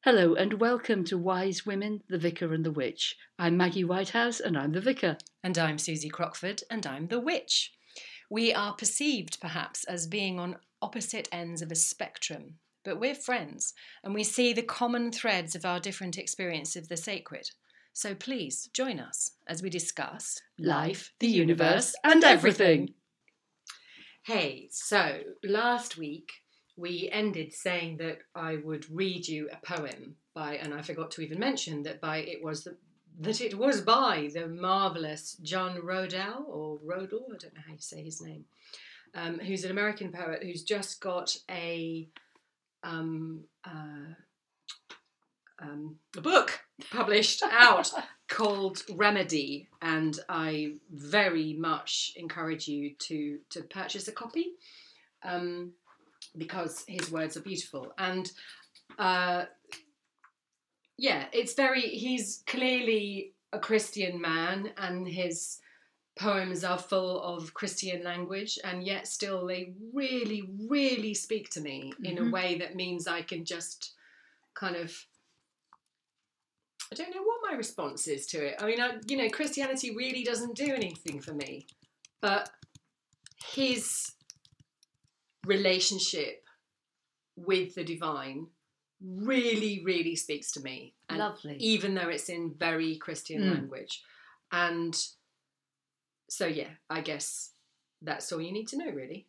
Hello and welcome to Wise Women, the Vicar and the Witch. I'm Maggie Whitehouse and I'm the Vicar. And I'm Susie Crockford and I'm the Witch. We are perceived perhaps as being on opposite ends of a spectrum, but we're friends and we see the common threads of our different experience of the sacred. So please join us as we discuss life, the universe and everything. Hey, so last week we ended saying that I would read you a poem by, and I forgot to even mention that it was by the marvellous John Rodell, or Rodell, I don't know how you say his name, who's an American poet who's just got a book published out called Remedy, and I very much encourage you to purchase a copy. Because his words are beautiful. And he's clearly a Christian man and his poems are full of Christian language, and yet still they really, really speak to me in a way that means I can just kind of, I don't know what my response is to it. I mean, Christianity really doesn't do anything for me, but his relationship with the divine really, really speaks to me. And lovely. Even though it's in very Christian language. And so, yeah, I guess that's all you need to know, really.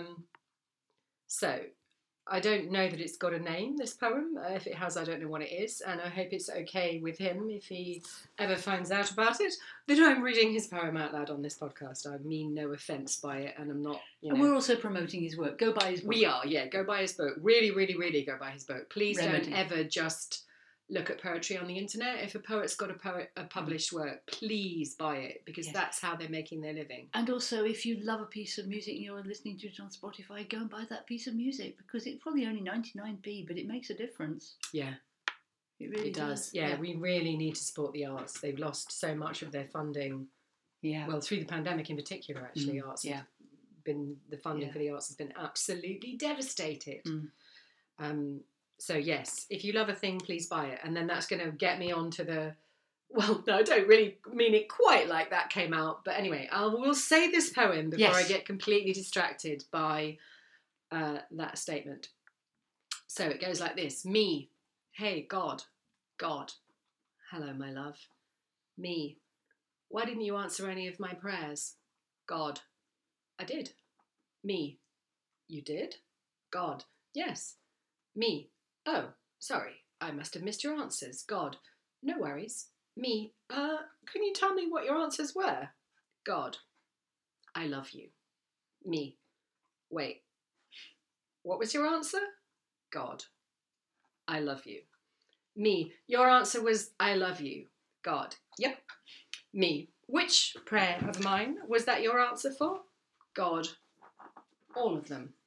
So I don't know that it's got a name, this poem. If it has, I don't know what it is. And I hope it's okay with him if he ever finds out about it, that I'm reading his poem out loud on this podcast. I mean no offence by it, and I'm not, And we're also promoting his work. Go buy his book. We are, yeah. Go buy his book. Really, really, really go buy his book. Please Remedy. Don't ever just look at poetry on the internet. If a poet's got a published work, please buy it, because that's how they're making their living. And also, if you love a piece of music and you're listening to it on Spotify, go and buy that piece of music, because it's probably only 99p, but it makes a difference. Yeah. It really does. Yeah, we really need to support the arts. They've lost so much of their funding. Yeah. Well, through the pandemic in particular, actually, the funding for the arts has been absolutely devastated. So yes, if you love a thing, please buy it. And then that's going to get me on to well, no, I don't really mean it quite like that came out. But anyway, we'll say this poem before I get completely distracted by that statement. So it goes like this. Me, hey, God, hello, my love. Me, why didn't you answer any of my prayers? God, I did. Me, you did? God, yes. Me, oh, sorry, I must have missed your answers. God, no worries. Me, can you tell me what your answers were? God, I love you. Me, wait, what was your answer? God, I love you. Me, your answer was I love you. God, yep. Me, which prayer of mine was that your answer for? God, all of them.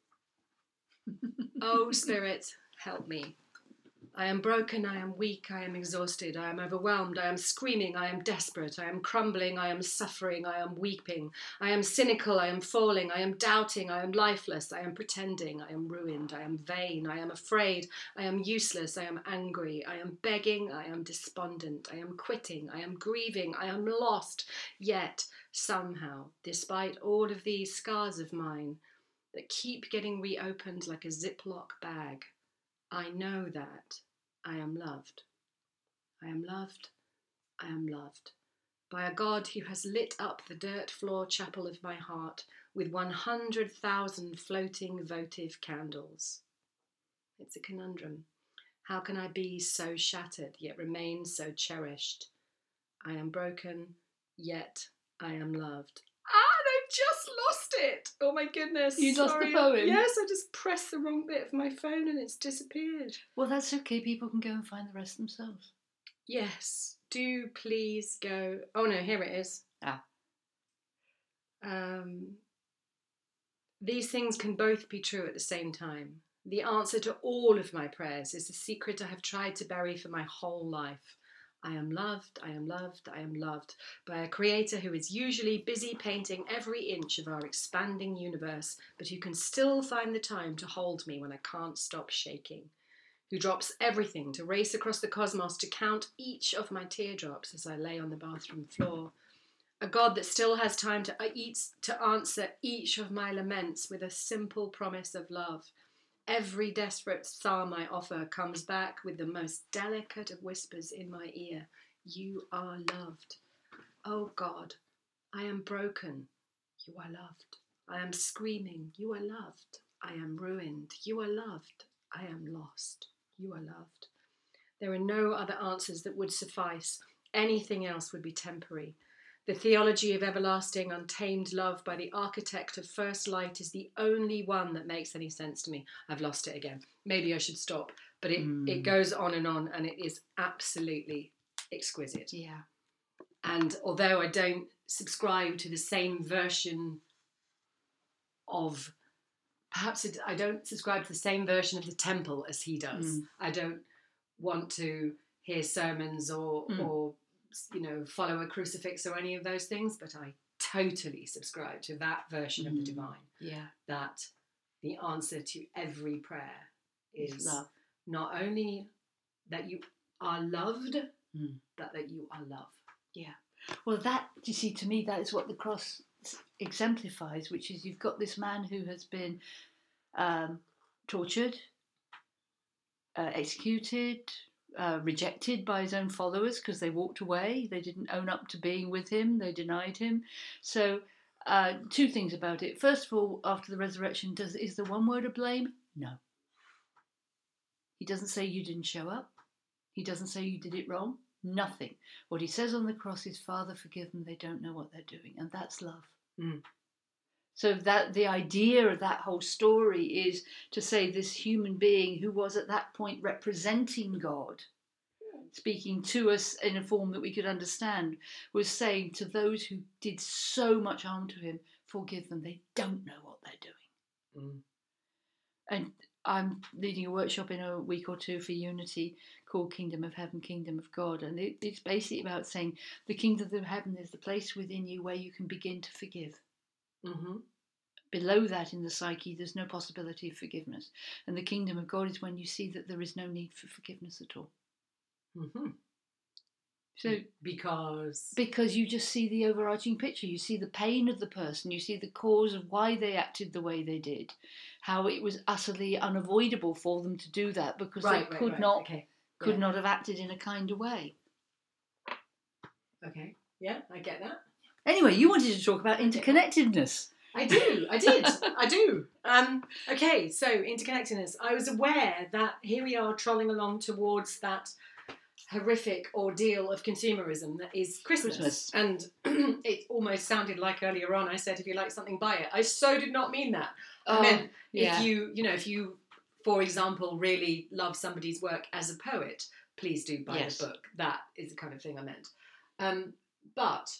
Oh, Spirit, help me. I am broken, I am weak, I am exhausted, I am overwhelmed, I am screaming, I am desperate, I am crumbling, I am suffering, I am weeping, I am cynical, I am falling, I am doubting, I am lifeless, I am pretending, I am ruined, I am vain, I am afraid, I am useless, I am angry, I am begging, I am despondent, I am quitting, I am grieving, I am lost. Yet, somehow, despite all of these scars of mine that keep getting reopened like a Ziploc bag, I know that I am loved. I am loved. I am loved by a God who has lit up the dirt floor chapel of my heart with 100,000 floating votive candles. It's a conundrum. How can I be so shattered yet remain so cherished? I am broken, yet I am loved. I've just lost it. Oh my goodness. You lost the poem? Yes, I just pressed the wrong bit of my phone and it's disappeared. Well, that's okay. People can go and find the rest themselves. Yes. Do please go. Oh no, here it is. These things can both be true at the same time. The answer to all of my prayers is the secret I have tried to bury for my whole life. I am loved, I am loved, I am loved by a creator who is usually busy painting every inch of our expanding universe, but who can still find the time to hold me when I can't stop shaking. who drops everything to race across the cosmos to count each of my teardrops as I lay on the bathroom floor. A God that still has time to answer each of my laments with a simple promise of love. Every desperate psalm I offer comes back with the most delicate of whispers in my ear. You are loved. Oh God, I am broken. You are loved. I am screaming. You are loved. I am ruined. You are loved. I am lost. You are loved. There are no other answers that would suffice. Anything else would be temporary. The theology of everlasting, untamed love by the architect of first light is the only one that makes any sense to me. I've lost it again. Maybe I should stop. But it goes on, and it is absolutely exquisite. Yeah. And although I don't subscribe to the same version of... I don't subscribe to the same version of the temple as he does. I don't want to hear sermons or follow a crucifix or any of those things, but I totally subscribe to that version of the divine. Yeah. That the answer to every prayer is love. Not only that you are loved, but that you are love. Yeah. Well, that, you see, to me, that is what the cross exemplifies, which is you've got this man who has been tortured, executed, rejected by his own followers because they walked away. They didn't own up to being with him. They denied him. So two things about it. First of all, after the resurrection, is there one word of blame? No. He doesn't say you didn't show up. He doesn't say you did it wrong. Nothing. What he says on the cross is, Father, forgive them. They don't know what they're doing. And that's love. So that the idea of that whole story is to say this human being who was at that point representing God, speaking to us in a form that we could understand, was saying to those who did so much harm to him, forgive them. They don't know what they're doing. And I'm leading a workshop in a week or two for Unity called Kingdom of Heaven, Kingdom of God. And it's basically about saying the Kingdom of Heaven is the place within you where you can begin to forgive. Below that in the psyche, there's no possibility of forgiveness. And the Kingdom of God is when you see that there is no need for forgiveness at all. So because you just see the overarching picture, you see the pain of the person, you see the cause of why they acted the way they did, how it was utterly unavoidable for them to do that because they could not have acted in a kinder way. Okay, yeah, I get that. Anyway, you wanted to talk about interconnectedness. I do. Okay, so interconnectedness. I was aware that here we are trolling along towards that horrific ordeal of consumerism that is Christmas. And it almost sounded like earlier on I said, if you like something, buy it. I so did not mean that. I meant if you, for example, really love somebody's work as a poet, please do buy the book. That is the kind of thing I meant. But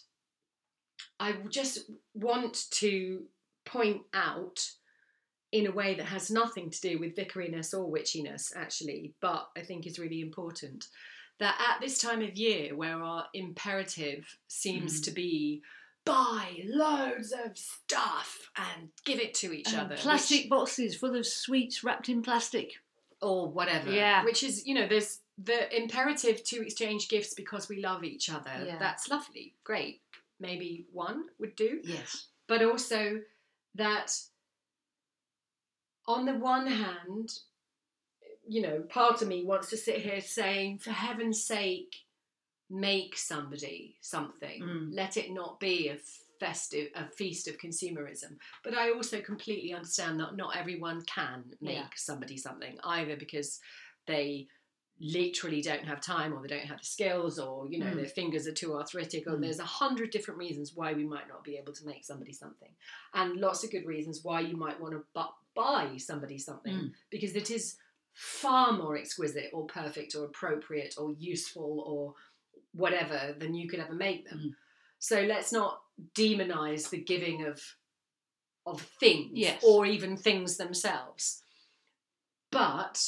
I just want to point out, in a way that has nothing to do with vicariness or witchiness, actually, but I think is really important, that at this time of year where our imperative seems to be buy loads of stuff and give it to each other. Plastic boxes full of sweets wrapped in plastic. Or whatever. Yeah. Which is, there's the imperative to exchange gifts because we love each other. Yeah. That's lovely. Great. Maybe one would do. Yes. But also that on the one hand, part of me wants to sit here saying, for heaven's sake, make somebody something. Let it not be a feast of consumerism. But I also completely understand that not everyone can make somebody something, either because they literally don't have time, or they don't have the skills, or their fingers are too arthritic, or there's 100 different reasons why we might not be able to make somebody something, and lots of good reasons why you might want to buy somebody something, because it is far more exquisite or perfect or appropriate or useful or whatever than you could ever make them. So let's not demonize the giving of things, or even things themselves. But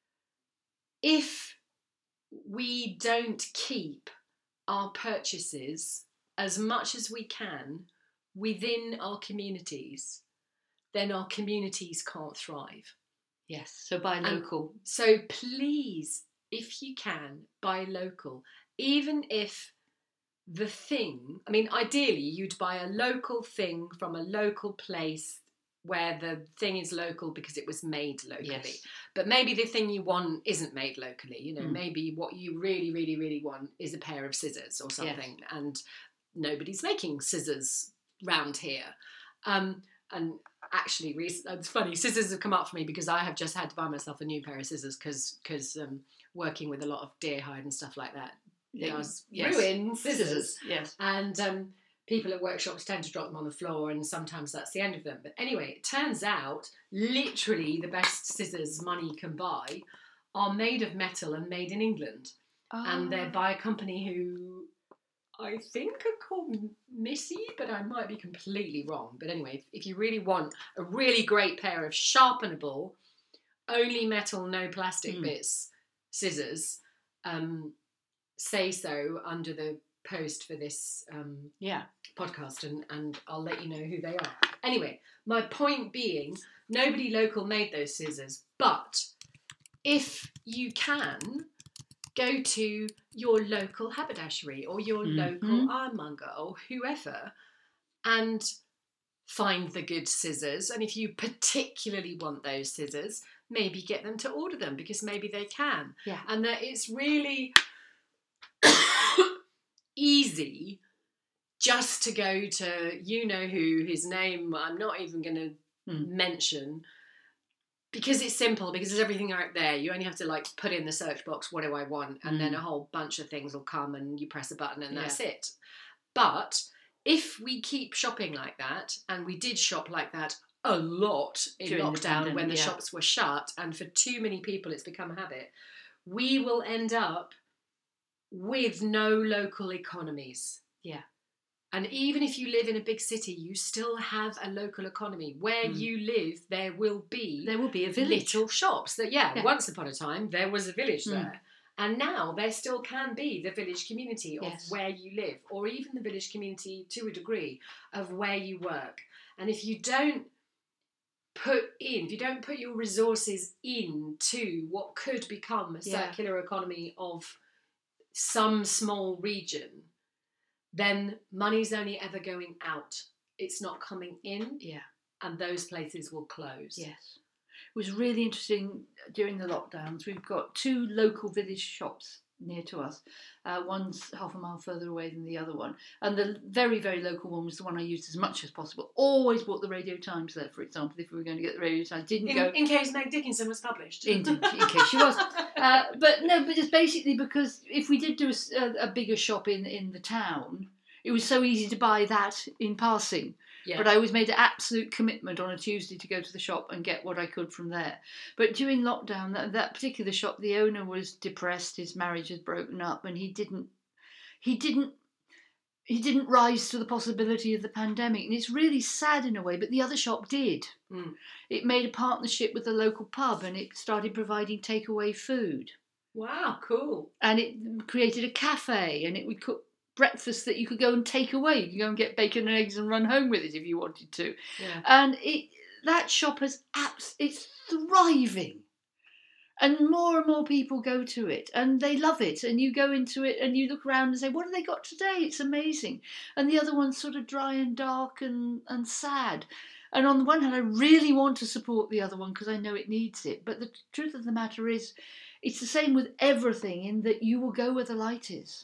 if we don't keep our purchases as much as we can within our communities, then our communities can't thrive. Yes, so buy local. So please, if you can, buy local. Even if the thing, I mean, ideally you'd buy a local thing from a local place where the thing is local because it was made locally. Yes. But maybe the thing you want isn't made locally. You know, maybe what you really, really, really want is a pair of scissors or something. Yes. And nobody's making scissors round here. And actually, it's funny, scissors have come up for me because I have just had to buy myself a new pair of scissors because working with a lot of deer hide and stuff like that does ruin scissors. Yes. And people at workshops tend to drop them on the floor, and sometimes that's the end of them. But anyway, it turns out literally the best scissors money can buy are made of metal and made in England. Oh. And they're by a company who I think are called Missy, but I might be completely wrong. But anyway, if you really want a really great pair of sharpenable, only metal, no plastic bits scissors, say so under the post for this podcast, and I'll let you know who they are. Anyway, my point being, nobody local made those scissors, but if you can, go to your local haberdashery or your local ironmonger or whoever and find the good scissors. And if you particularly want those scissors, maybe get them to order them because maybe they can. Yeah. And that it's really easy just to go to you-know-who, his name I'm not even going to mention, because it's simple, because there's everything right there. You only have to put in the search box, what do I want? And then a whole bunch of things will come and you press a button and that's it. But if we keep shopping like that, and we did shop like that a lot in during lockdown when the shops were shut, and for too many people it's become a habit, we will end up with no local economies. Yeah. And even if you live in a big city, you still have a local economy. Where you live, there will be a village. Little shops. Once upon a time, there was a village there. And now there still can be the village community of where you live, or even the village community to a degree of where you work. And if you don't put your resources into what could become a circular economy of some small region, then money's only ever going out. It's not coming in. Yeah. And those places will close. Yes. It was really interesting during the lockdowns. We've got 2 local village shops near to us. One's half a mile further away than the other one. And the very, very local one was the one I used as much as possible. Always bought the Radio Times there, for example, if we were going to get the Radio Times. In case Meg Dickinson was published. In case she was. But it's basically because if we did do a bigger shop in the town, it was so easy to buy that in passing. Yeah. But I always made an absolute commitment on a Tuesday to go to the shop and get what I could from there. But during lockdown, that particular shop, the owner was depressed. His marriage had broken up, and he didn't rise to the possibility of the pandemic. And it's really sad in a way, but the other shop did. It made a partnership with the local pub, and it started providing takeaway food. Wow, cool. And it created a cafe, and it would cook breakfast that you could go and take away. You could go and get bacon and eggs and run home with it if you wanted to. Yeah. And that shop it's thriving. And more people go to it, and they love it. And you go into it and you look around and say, what have they got today? It's amazing. And the other one's sort of dry and dark and sad. And on the one hand, I really want to support the other one because I know it needs it. But the truth of the matter is, it's the same with everything, in that you will go where the light is.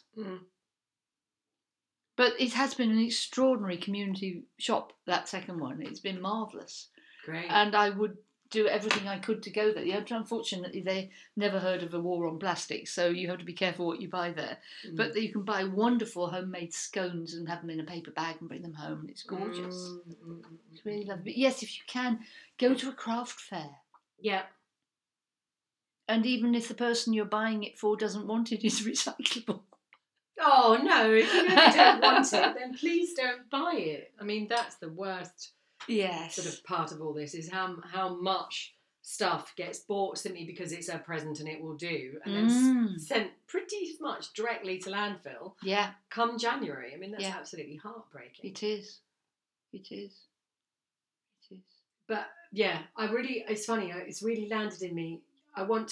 But it has been an extraordinary community shop, that second one. It's been marvellous. Great. And I would do everything I could to go there. Unfortunately, they never heard of a war on plastic, so you have to be careful what you buy there. But you can buy wonderful homemade scones and have them in a paper bag and bring them home, and it's gorgeous. It's really lovely. But yes, if you can, go to a craft fair. Yeah. And even if the person you're buying it for doesn't want it, it's recyclable. Oh, no, if you really don't want it, then please don't buy it. I mean, that's the worst sort of part of all this, is how much stuff gets bought simply because it's a present and it will do, and then sent pretty much directly to landfill come January. I mean, that's absolutely heartbreaking. It is. But yeah, it's funny, it's really landed in me. I want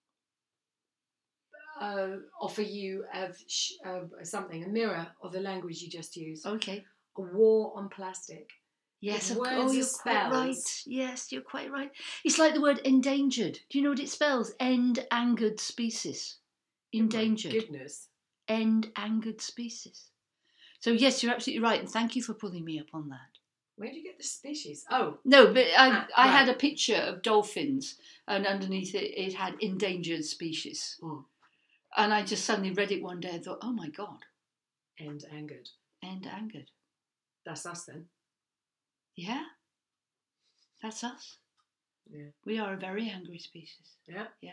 to offer you something, a mirror of the language you just used. Okay. A war on plastic. Yes, you're quite right. Yes, you're quite right. It's like the word endangered. Do you know what it spells? End angered species. Endangered. Oh my goodness. End angered species. So yes, you're absolutely right, and thank you for pulling me up on that. Where do you get the species? Oh. No, but I had a picture of dolphins, and underneath it had endangered species. Mm. And I just suddenly read it one day and thought, oh my God. End angered. End angered. That's us then. Yeah. That's us. Yeah. We are a very angry species. Yeah. Yeah.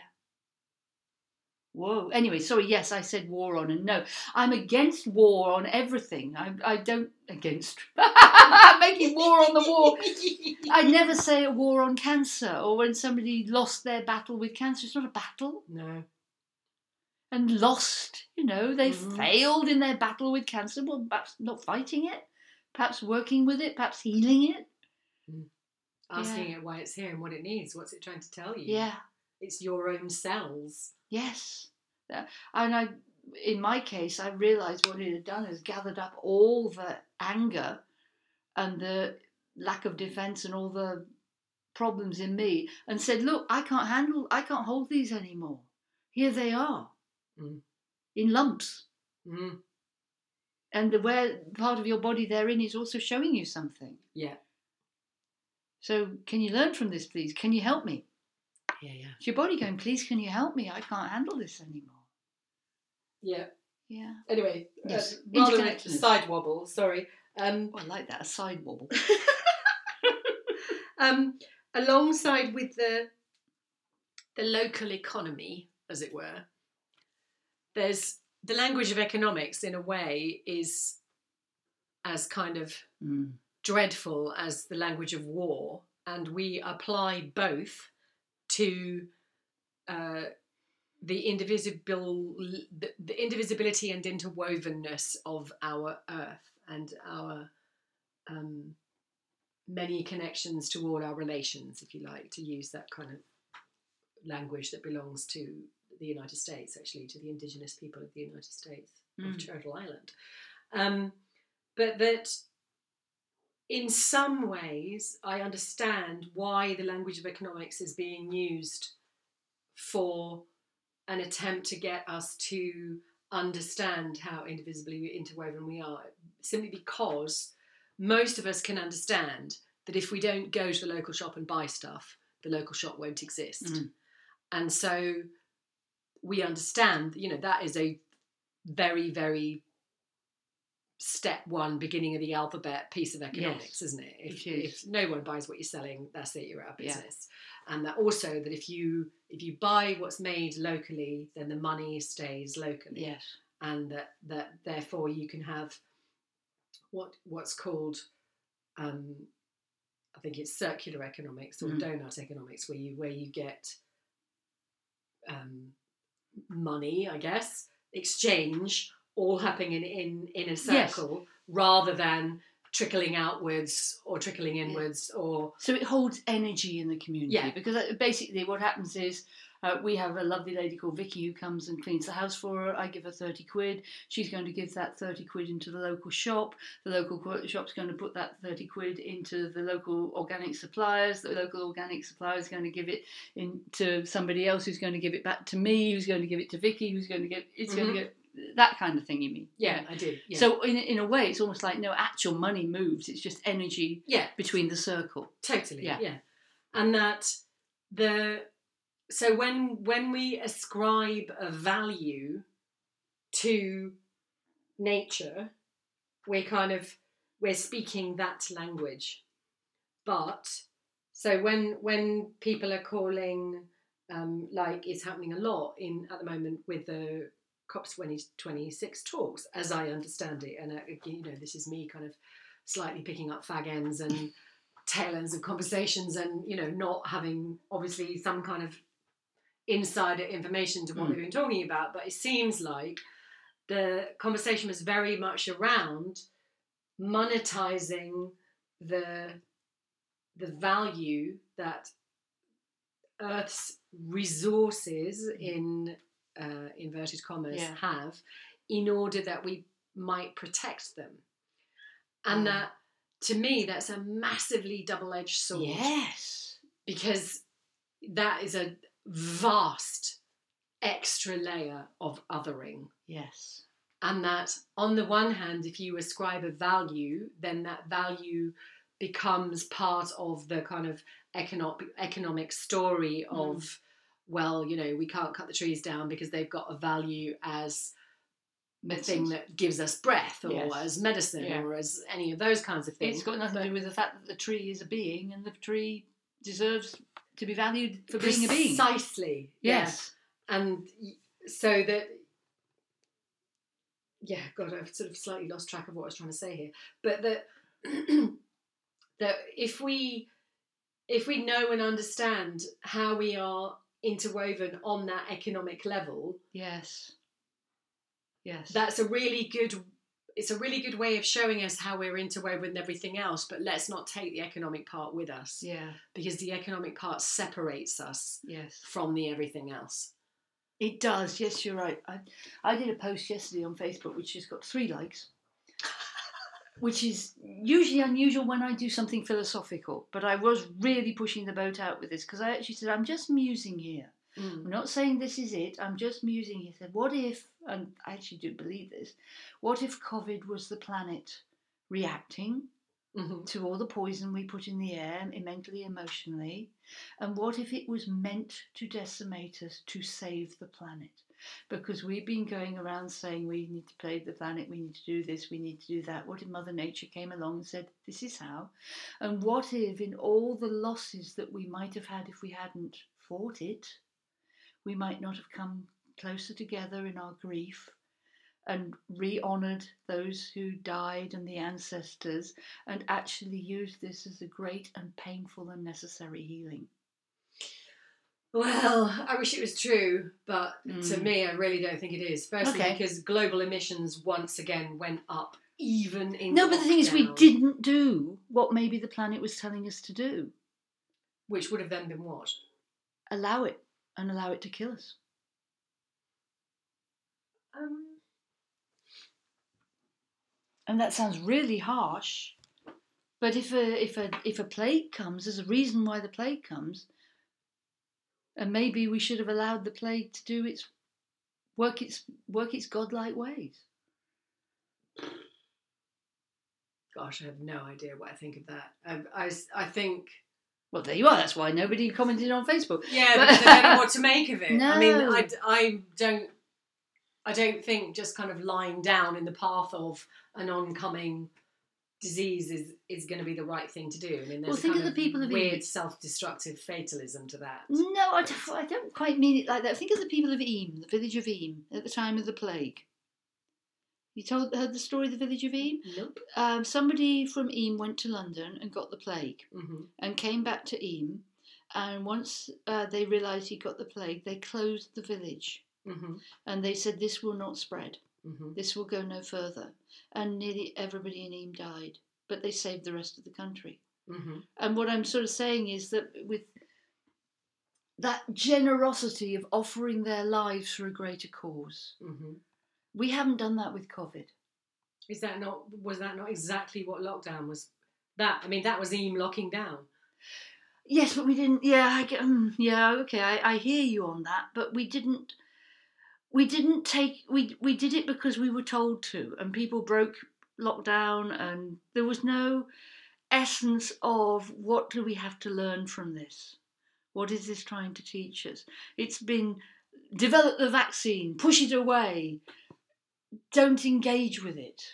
Whoa. Anyway, sorry, yes, I said war on, and no, I'm against war on everything. I don't against making war on the war. I never say a war on cancer, or when somebody lost their battle with cancer. It's not a battle. No. And lost, they failed in their battle with cancer. Well, perhaps not fighting it, perhaps working with it, perhaps healing it. Asking it why it's here and what it needs. What's it trying to tell you? Yeah. It's your own cells. Yes. And in my case, I realised what it had done is gathered up all the anger and the lack of defence and all the problems in me and said, look, I can't hold these anymore. Here they are. In lumps. And where part of your body they're in is also showing you something. Yeah. So can you learn from this, please? Can you help me? Yeah. It's your body going, please, can you help me? I can't handle this anymore. Yeah. Yeah. Anyway, yes. Rather a side wobble, sorry. I like that, a side wobble. Alongside with the local economy, as it were, there's the language of economics, in a way, is as kind of dreadful as the language of war, and we apply both to the indivisibility and interwovenness of our earth and our many connections to all our relations, if you like, to use that kind of language that belongs to the United States, actually, to the indigenous people of the United States, of Turtle Island. But that in some ways I understand why the language of economics is being used for an attempt to get us to understand how indivisibly interwoven we are, simply because most of us can understand that if we don't go to the local shop and buy stuff, the local shop won't exist. And so we understand, that is a very, very step one, beginning of the alphabet piece of economics, isn't it? If no one buys what you're selling, that's it, you're out of business. Yeah. And that also that if you buy what's made locally, then the money stays locally. Yes. And that therefore you can have what's called I think it's circular economics or donut economics, where you get money, I guess, exchange all happening in a circle, rather than trickling outwards or trickling inwards. Or so it holds energy in the community, because basically what happens is we have a lovely lady called Vicky who comes and cleans the house for her. I give her 30 quid. She's going to give that 30 quid into the local shop. The local shop's going to put that 30 quid into the local organic suppliers. The local organic supplier is going to give it into somebody else, who's going to give it back to me, who's going to give it to Vicky, who's going to give it's going to get that kind of thing, you mean? Yeah, I do. Yeah. So in a way, it's almost like no actual money moves. It's just energy between the circle. Totally, yeah. And that so when we ascribe a value to nature, we're speaking that language. But so when people are calling, like it's happening a lot at the moment with the COP26 talks, as I understand it, and this is me kind of slightly picking up fag ends and tail ends of conversations, and not having obviously some kind of insider information to what they've been talking about, but it seems like the conversation was very much around monetizing the the value that Earth's resources, in inverted commas, have, in order that we might protect them. And that, to me, that's a massively double-edged sword. Yes. Because that is a vast extra layer of othering. Yes. And that, on the one hand, if you ascribe a value, then that value becomes part of the kind of economic story of, well, you know, we can't cut the trees down because they've got a value as the thing that gives us breath, or as medicine, or as any of those kinds of things. It's got nothing to do with the fact that the tree is a being, and the tree deserves to be valued for being a being. Precisely. Yes. Yeah. And so that... Yeah, God, I've sort of slightly lost track of what I was trying to say here. But that that if we know and understand how we are interwoven on that economic level, yes, that's a really good way of showing us how we're interwoven with everything else. But let's not take the economic part with us, because the economic part separates us from the everything else. It does, yes, you're right. I did a post yesterday on Facebook which has got 3 likes, which is usually unusual when I do something philosophical, but I was really pushing the boat out with this, because I actually said, I'm just musing here. I'm not saying this is it, I'm just musing here. I said, what if, and I actually do believe this, what if COVID was the planet reacting to all the poison we put in the air, mentally, emotionally, and what if it was meant to decimate us to save the planet? Because we've been going around saying we need to save the planet, we need to do this, we need to do that. What if Mother Nature came along and said, this is how? And what if, in all the losses that we might have had if we hadn't fought it, we might not have come closer together in our grief and re-honoured those who died and the ancestors, and actually used this as a great and painful and necessary healing? Well, I wish it was true, but to me, I really don't think it is. Firstly, because global emissions once again went up, even in No, but the thing is, we didn't do what maybe the planet was telling us to do. Which would have then been what? Allow it, and allow it to kill us. And that sounds really harsh, but if a plague comes, there's a reason why the plague comes, and maybe we should have allowed the plague to do its its godlike ways. Gosh, I have no idea what I think of that. I think... Well, there you are. That's why nobody commented on Facebook. Yeah, because I don't know what to make of it. No. I mean, I don't think just kind of lying down in the path of an oncoming disease is going to be the right thing to do. I mean, there's think of the people of weird self-destructive fatalism to that. No, I don't quite mean it like that. Think of the people of Eyam, the village of Eyam, at the time of the plague. You heard the story of the village of Eyam? Nope. Somebody from Eyam went to London and got the plague, and came back to Eyam, and once they realised he got the plague, they closed the village. And they said, this will not spread. This will go no further. And nearly everybody in Eyam died. But they saved the rest of the country. And what I'm sort of saying is that with that generosity of offering their lives for a greater cause, we haven't done that with COVID. Was that not exactly what lockdown was? That was Eyam locking down. Yes, but we didn't. Yeah, okay. I hear you on that, but we didn't. We didn't take. We did it because we were told to, and people broke lockdown, and there was no essence of what do we have to learn from this? What is this trying to teach us? It's been develop the vaccine, push it away, don't engage with it.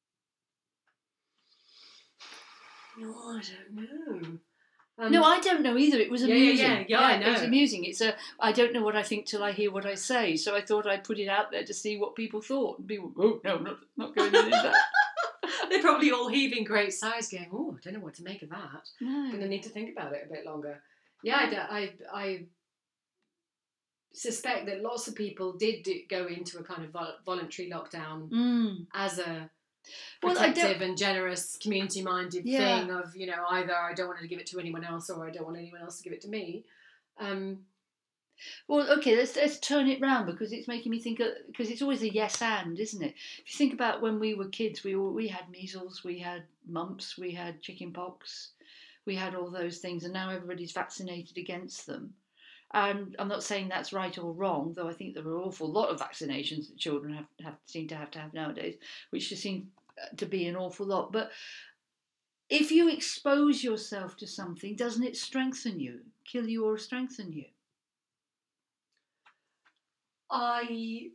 No, I don't know. No, I don't know either. It was amusing. Yeah, I know. It was amusing. I don't know what I think till I hear what I say. So I thought I'd put it out there to see what people thought. And people, oh, no, not going into that. They're probably all heaving great sighs going, oh, I don't know what to make of that. No. I'm going to need to think about it a bit longer. Yeah, I suspect that lots of people did go into a kind of voluntary lockdown as a protective and generous, community-minded thing of, either I don't want to give it to anyone else or I don't want anyone else to give it to me. Well, okay, let's turn it round, because it's making me think, because it's always a yes and, isn't it? If you think about when we were kids, we had measles, we had mumps, we had chicken pox, we had all those things, and now everybody's vaccinated against them. And I'm not saying that's right or wrong, though I think there are an awful lot of vaccinations that children seem to have nowadays, which just seem to be an awful lot. But if you expose yourself to something, doesn't it strengthen you, kill you or strengthen you? I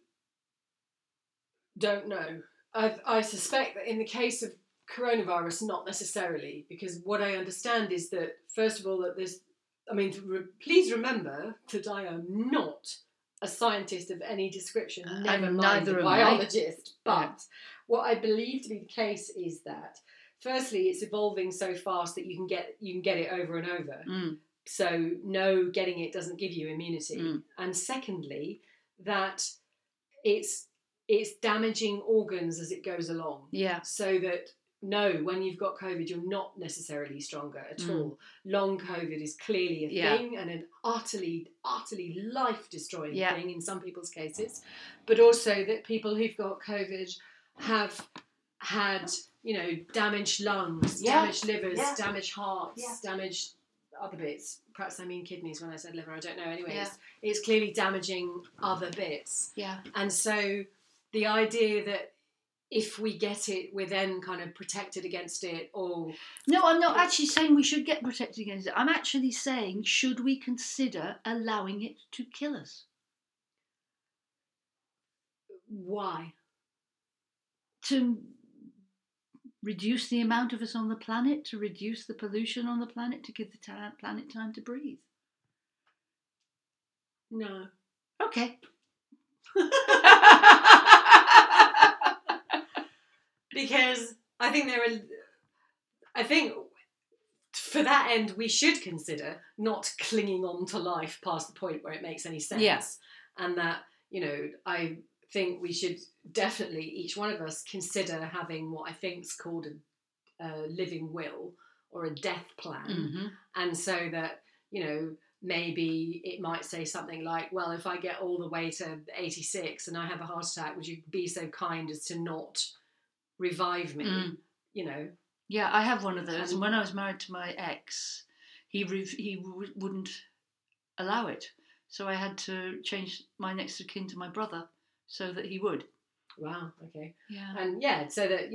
don't know. I suspect that in the case of coronavirus, not necessarily, because what I understand is that, first of all, that there's, please remember that I am not a scientist of any description, neither a biologist. But what I believe to be the case is that, firstly, it's evolving so fast that you can get it over and over. So no, getting it doesn't give you immunity. And secondly, that it's damaging organs as it goes along. Yeah. So that no, when you've got COVID, you're not necessarily stronger at all. Long COVID is clearly a thing, and an utterly life-destroying thing in some people's cases. But also that people who've got COVID have had, damaged lungs, damaged livers, damaged hearts, damaged other bits. Perhaps I mean kidneys when I said liver, I don't know. Anyway, it's clearly damaging other bits. Yeah. And so the idea that if we get it, we're then kind of protected against it, or... No, I'm not actually saying we should get protected against it. I'm actually saying, should we consider allowing it to kill us? Why? To reduce the amount of us on the planet, to reduce the pollution on the planet, to give the planet time to breathe. No. Okay. Because I think for that end we should consider not clinging on to life past the point where it makes any sense. Yes. And that, I think we should definitely, each one of us, consider having what I think is called a living will or a death plan. Mm-hmm. And so that, maybe it might say something like, well, if I get all the way to 86 and I have a heart attack, would you be so kind as to not revive me? Yeah, I have one of those. And when I was married to my ex, he wouldn't allow it. So I had to change my next of kin to my brother so that he would. Wow, okay. Yeah. And so that,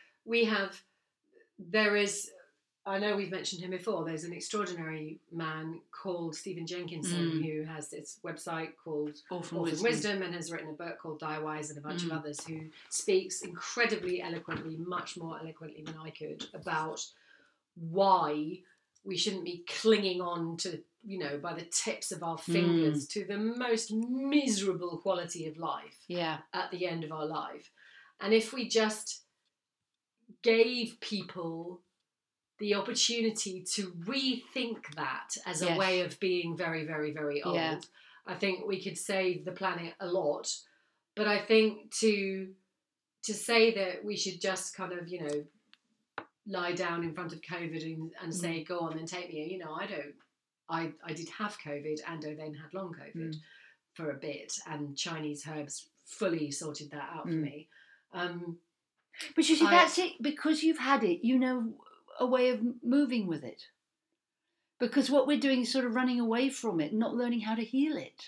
there is, I know we've mentioned him before, there's an extraordinary man called Stephen Jenkinson who has this website called Orphan Wisdom and has written a book called Die Wise and a bunch of others, who speaks incredibly eloquently, much more eloquently than I could, about why we shouldn't be clinging on to, by the tips of our fingers to the most miserable quality of life at the end of our life. And if we just gave people the opportunity to rethink that as a way of being very, very, very old, I think we could save the planet a lot. But I think to say that we should just kind of, lie down in front of COVID and say, go on, then take me, I did have COVID and I then had long COVID for a bit, and Chinese herbs fully sorted that out for me. But you see, that's it, because you've had it, a way of moving with it. Because what we're doing is sort of running away from it, not learning how to heal it.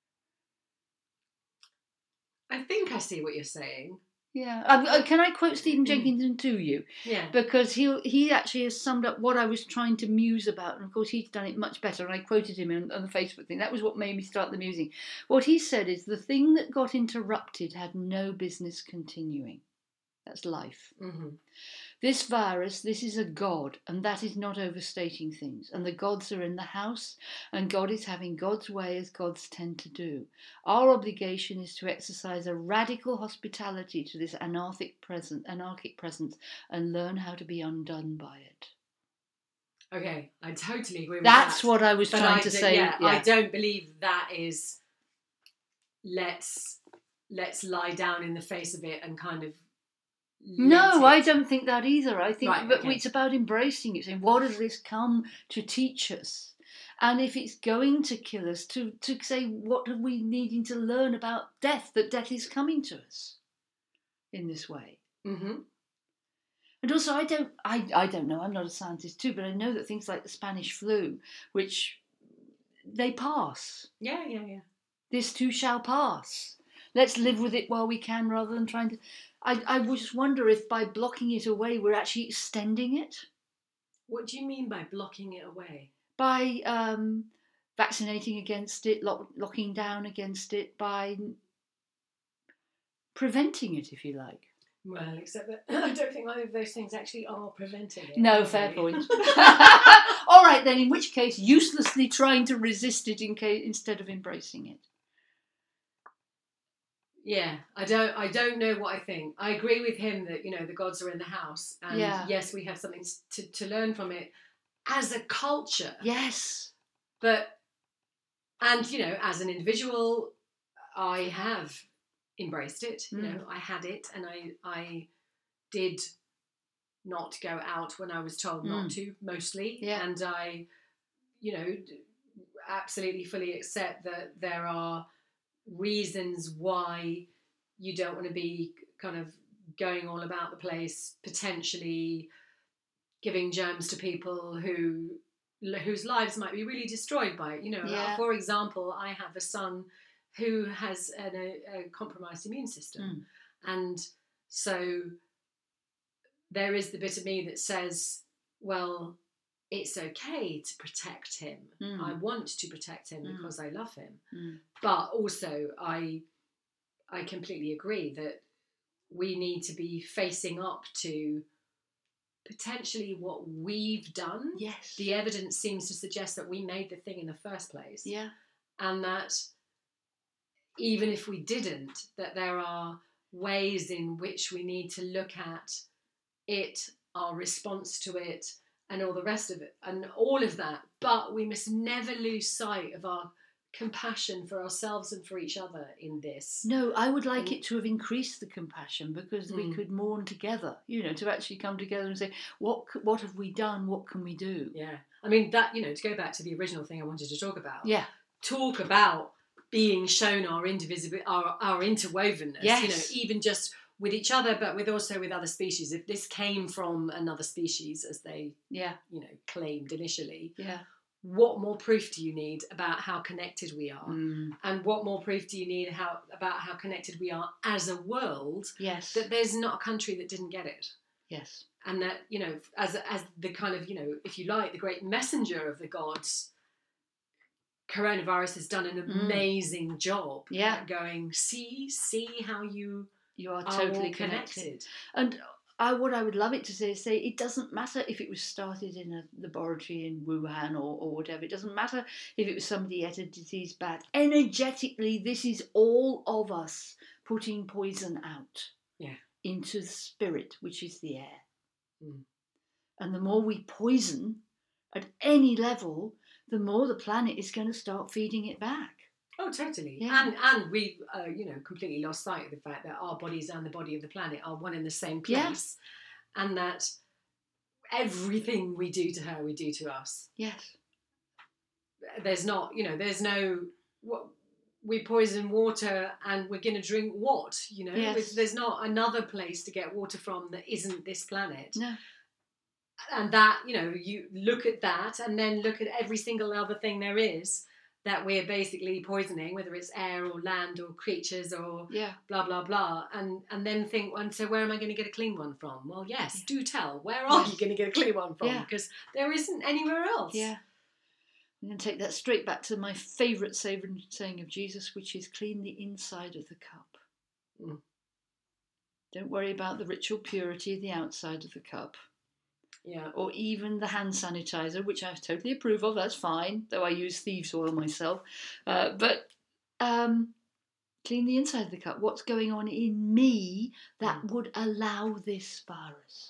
I think I see what you're saying. Yeah. Can I quote Stephen Jenkinson to you? Yeah. Because he actually has summed up what I was trying to muse about. And of course, he's done it much better. And I quoted him on the Facebook thing. That was what made me start the musing. What he said is, the thing that got interrupted had no business continuing. That's life. Mm-hmm. This virus, this is a god, and that is not overstating things. And the gods are in the house, and God is having God's way, as gods tend to do. Our obligation is to exercise a radical hospitality to this anarchic presence and learn how to be undone by it. Okay, I totally agree with That's what I was trying to say. Yeah, I don't believe that is let's lie down in the face of it and kind of No, I don't think that either. I think but it's about embracing it, saying, what does this come to teach us? And if it's going to kill us, to say, what are we needing to learn about death, that death is coming to us in this way? Mm-hmm. And also, I don't know, I'm not a scientist too, but I know that things like the Spanish flu, which they pass. Yeah. This too shall pass. Let's live with it while we can, rather than trying to... I just wonder if by blocking it away, we're actually extending it. What do you mean by blocking it away? By vaccinating against it, locking down against it, by preventing it, if you like. Well, except that I don't think either of those things actually are preventing it. No, fair point. All right, then, in which case, uselessly trying to resist it instead of embracing it. Yeah, I don't know what I think. I agree with him that, the gods are in the house, and yes, we have something to learn from it as a culture. Yes. But, and, as an individual, I have embraced it. I had it, and I did not go out when I was told not to, mostly. Yeah. And I, absolutely fully accept that there are reasons why you don't want to be kind of going all about the place, potentially giving germs to people whose lives might be really destroyed by it. For example, I have a son who has a compromised immune system, and so there is the bit of me that says, well, it's okay to protect him. I want to protect him because I love him. But also, I completely agree that we need to be facing up to potentially what we've done. Yes. The evidence seems to suggest that we made the thing in the first place. Yeah. And that even if we didn't, that there are ways in which we need to look at it, our response to it, and all the rest of it, and all of that. But we must never lose sight of our compassion for ourselves and for each other in this. No, I would like it to have increased the compassion, because we could mourn together, to actually come together and say, what have we done? What can we do? Yeah. I mean, that, to go back to the original thing I wanted to talk about. Yeah. Talk about being shown our our interwovenness, yes. Even just with each other, but with other species. If this came from another species, as they, claimed initially, what more proof do you need about how connected we are? And what more proof do you need about how connected we are as a world? Yes. That there's not a country that didn't get it. Yes. And that, as the kind of, if you like, the great messenger of the gods, coronavirus has done an amazing job at going, see how you are totally connected. And what I would love it to say is it doesn't matter if it was started in a laboratory in Wuhan or whatever. It doesn't matter if it was somebody who had a disease bad. Energetically, this is all of us putting poison out into the spirit, which is the air. And the more we poison at any level, the more the planet is going to start feeding it back. Oh, totally. Yeah. And we've, completely lost sight of the fact that our bodies and the body of the planet are one in the same place. Yeah. And that everything we do to her, we do to us. Yes. There's no, we poison water and we're going to drink what? Yes. There's not another place to get water from that isn't this planet. No. And that, you look at that and then look at every single other thing there is that we're basically poisoning, whether it's air or land or creatures or blah, blah, blah. And then think, so where am I going to get a clean one from? Well, yes, do tell. Where are you going to get a clean one from? Because there isn't anywhere else. Yeah. I'm going to take that straight back to my favourite saying of Jesus, which is clean the inside of the cup. Don't worry about the ritual purity of the outside of the cup. Yeah. Or even the hand sanitizer, which I totally approve of, that's fine, though I use thieves' oil myself. But clean the inside of the cup. What's going on in me that would allow this virus?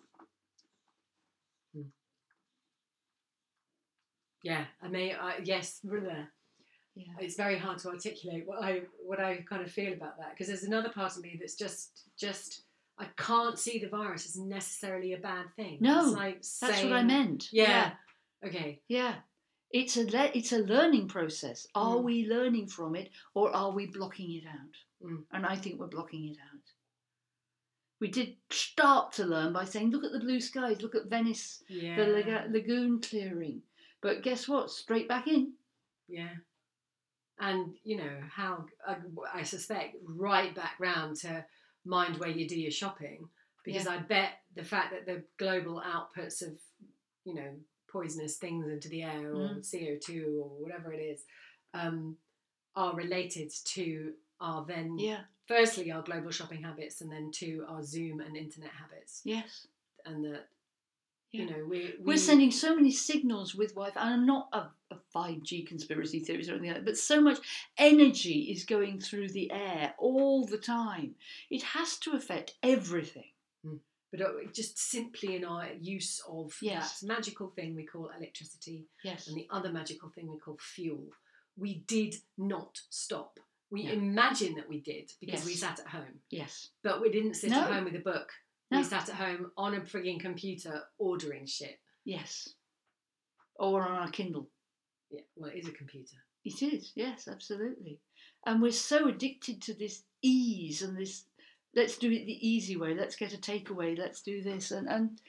Yeah, yes, we're there. Yeah. It's very hard to articulate what I kind of feel about that, because there's another part of me that's just I can't see the virus as necessarily a bad thing. No, it's like that's what I meant. Yeah. Okay. Yeah. It's a learning process. Are we learning from it, or are we blocking it out? And I think we're blocking it out. We did start to learn by saying, look at the blue skies, look at Venice, the lagoon clearing. But guess what? Straight back in. Yeah. And, how, I suspect, right back round to mind where you do your shopping. Because I bet the fact that the global outputs of, poisonous things into the air or CO2 or whatever it is are related to our firstly our global shopping habits, and then to our Zoom and internet habits. Yes. And that we're sending so many signals with Wi-Fi. And I'm not a 5G conspiracy theorist or anything like that, but so much energy is going through the air all the time. It has to affect everything. But just simply in our use of that magical thing we call electricity, and the other magical thing we call fuel, we did not stop. We imagine that we did because we sat at home. Yes. But we didn't sit at home with a book. No. We sat at home on a frigging computer ordering shit. Yes. Or on our Kindle. Yeah, well, it is a computer. It is, yes, absolutely. And we're so addicted to this ease and this, let's do it the easy way, let's get a takeaway, let's do this. And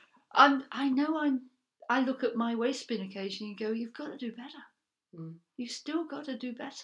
I look at my waste bin occasionally and go, you've got to do better. You've still got to do better.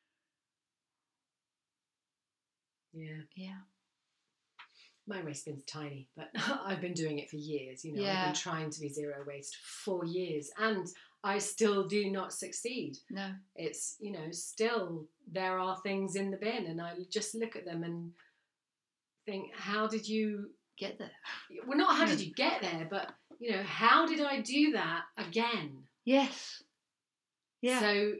Yeah. Yeah. My waste bin's tiny, but I've been doing it for years. I've been trying to be zero waste for years, and I still do not succeed. No. It's, still there are things in the bin, and I just look at them and think, how did you get there? Well, not how did you get there, but, how did I do that again? Yes. Yeah. So,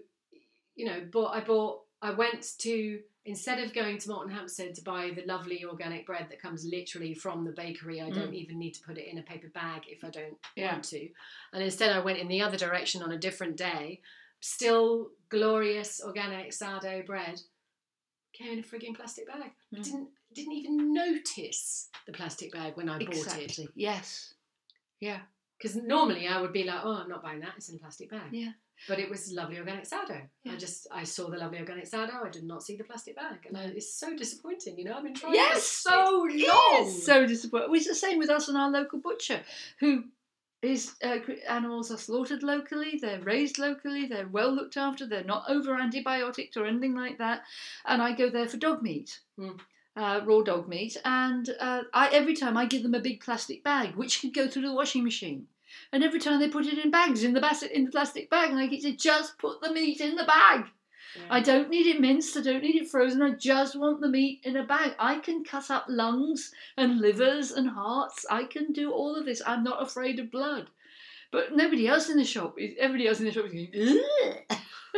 I went to, instead of going to Malton Hampstead to buy the lovely organic bread that comes literally from the bakery, I don't even need to put it in a paper bag if I don't want to. And instead I went in the other direction on a different day, still glorious organic sourdough bread, came in a frigging plastic bag. I didn't even notice the plastic bag when I bought it. Yes. Yeah. Because normally I would be like, oh, I'm not buying that, it's in a plastic bag. Yeah. But it was lovely organic sourdough. Yeah. I saw the lovely organic sourdough. I did not see the plastic bag. And it's so disappointing, I've been trying for so long. Yes, so disappointing. It's the same with us and our local butcher, who is, animals are slaughtered locally, they're raised locally, they're well looked after, they're not over antibiotics or anything like that. And I go there for dog meat. Raw dog meat, and every time I give them a big plastic bag, which could go through the washing machine. And every time they put it in bags, in the plastic bag, and I keep saying, just put the meat in the bag. Yeah. I don't need it minced, I don't need it frozen, I just want the meat in a bag. I can cut up lungs and livers and hearts. I can do all of this. I'm not afraid of blood. But everybody else in the shop is going, ugh.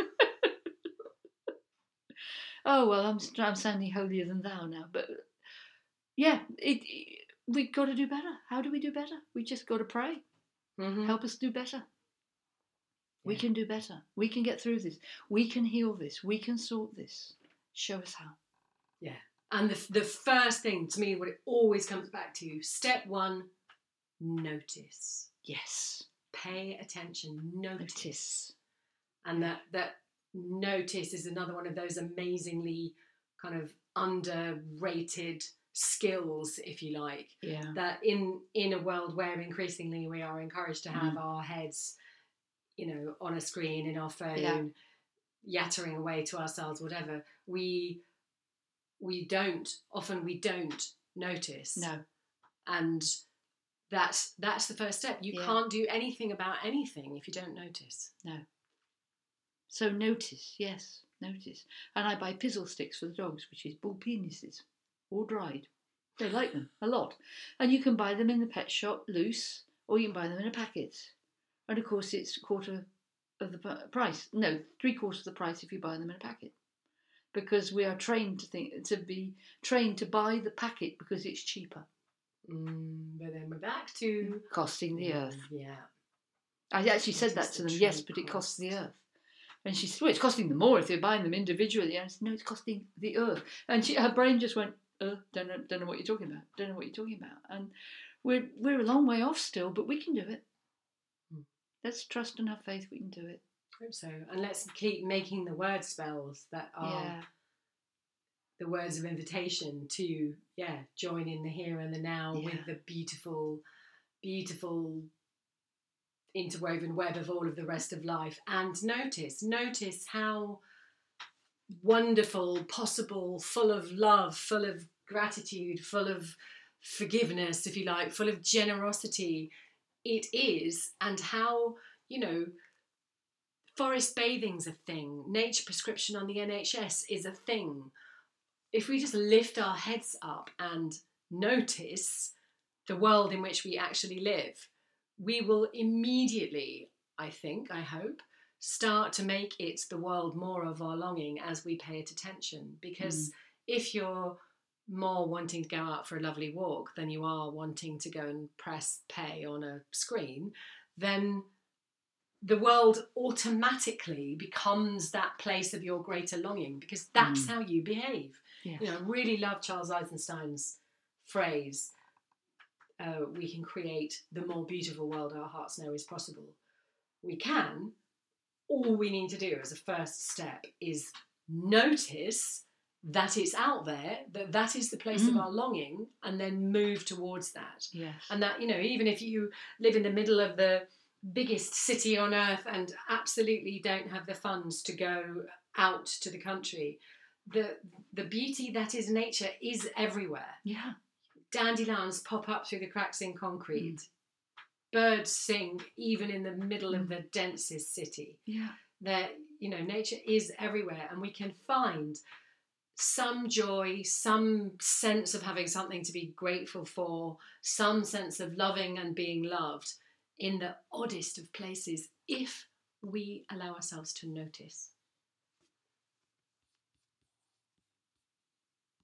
Oh, well, I'm sounding holier than thou now. But yeah, we've got to do better. How do we do better? We just got to pray. Help us do better. Yeah. We can do better. We can get through this. We can heal this. We can sort this. Show us how. Yeah. And the first thing, to me, what it always comes back to, step one, notice. Yes. Pay attention. Notice. And that notice is another one of those amazingly kind of underrated skills, if you like, that in a world where increasingly we are encouraged to have our heads, on a screen, in our phone, yattering away to ourselves, whatever, we don't notice. No. And that's the first step. You can't do anything about anything if you don't notice. No. So notice, yes, notice. And I buy pizzle sticks for the dogs, which is bull penises, all dried. They like them a lot. And you can buy them in the pet shop loose, or you can buy them in a packet. And of course it's a quarter of the price. No, 3/4 of the price if you buy them in a packet. Because we are trained to be trained to buy the packet because it's cheaper. But then we're back to costing the earth. Yeah. I actually said that to them, yes, but it costs the earth. And she said, well, it's costing them more if they're buying them individually. And I said, no, it's costing the earth. And her brain just went, don't know what you're talking about. Don't know what you're talking about. And we're a long way off still, but we can do it. Let's trust and have faith we can do it. I hope so. And let's keep making the word spells that are the words of invitation to, join in the here and the now with the beautiful, beautiful interwoven web of all of the rest of life. And notice how wonderful, possible, full of love, full of gratitude, full of forgiveness, if you like, full of generosity it is, and how, forest bathing's a thing, nature prescription on the NHS is a thing. If we just lift our heads up and notice the world in which we actually live, we will immediately, I hope, start to make it the world more of our longing as we pay it attention. Because if you're more wanting to go out for a lovely walk than you are wanting to go and press pay on a screen, then the world automatically becomes that place of your greater longing, because that's how you behave. Yes. I really love Charles Eisenstein's phrase, we can create the more beautiful world our hearts know is possible. We can. All we need to do as a first step is notice that it's out there, that is the place of our longing, and then move towards that. Yes. And that, even if you live in the middle of the biggest city on earth and absolutely don't have the funds to go out to the country, the beauty that is nature is everywhere. Yeah. Dandelions pop up through the cracks in concrete. Birds sing even in the middle of the densest city. Yeah. Nature is everywhere, and we can find some joy, some sense of having something to be grateful for, some sense of loving and being loved in the oddest of places if we allow ourselves to notice.